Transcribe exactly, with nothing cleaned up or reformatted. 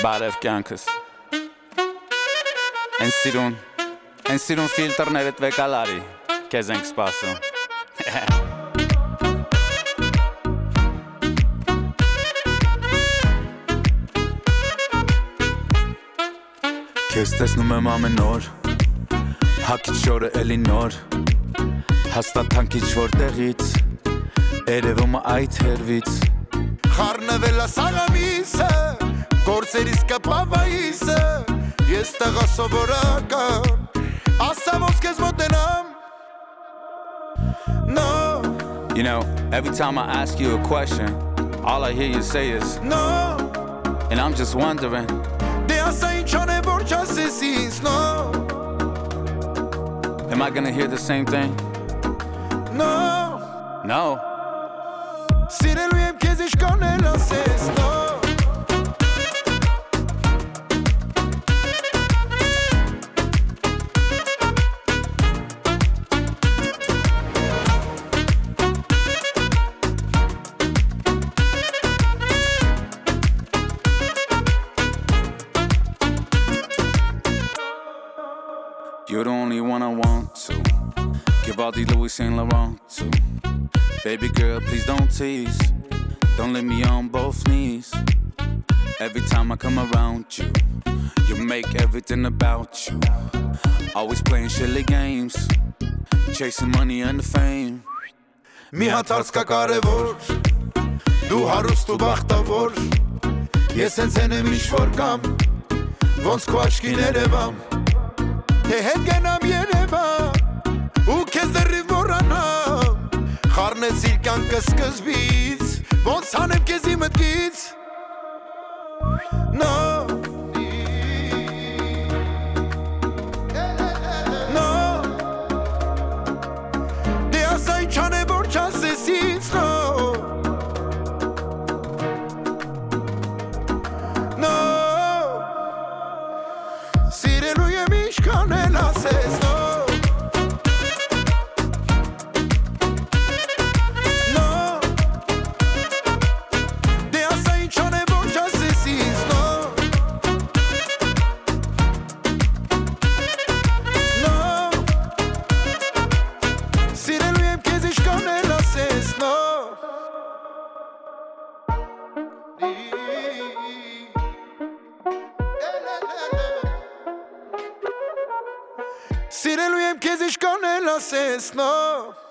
Բարև կյանքս Են սիրուն Են սիրուն ֆիլտրներդ վեկալարի Քեզ ենք սպասում Քեզ տեսնում եմ ամեն օր Հակից շորը էլի նոր Հաստատանք ինչ-որ տեղից Երևումը այդ հերվից Խառնվելա սաղամիսը Գործերիս կպավայիսը Ես տղա սովորական Ասա ոնց քեզ մոտենամ No You know, every time I ask you a question All I hear you say is No And I'm just wondering Դե ասա ինչան է որ չասես ինձ No Am I gonna hear the same thing? No No Սիրելու եմ քեզ ինչքան էլ ասես No You're the only one I want to Give all the Louis Saint Laurent to Baby girl, please don't tease Don't leave me on both knees Every time I come around you You make everything about you Always playing silly games Chasing money and the fame Մի հատ հարց կա կարևոր Դու հարուստ ու բախտավոր Ես հենց են եմ ինչ-որ կամ Ոնց քո աչքին երևամ Թե հետ գնամ Երևան Ու քեզ դեռիվ մոռանամ Խառնեցիր կյանքը սկզբից Ոնց հանեմ քեզ իմ մտքից No No Դե ասա ինչան է որ չասես ինձ No No Սիրելու եմ ինչքան էլ ասես No No Դե ասա ինչան է որ չասես ինձ No No Սիրելու եմ քեզ ինչքան էլ ասես No Սիրելու եմ քեզ ինչքան էլ ասես No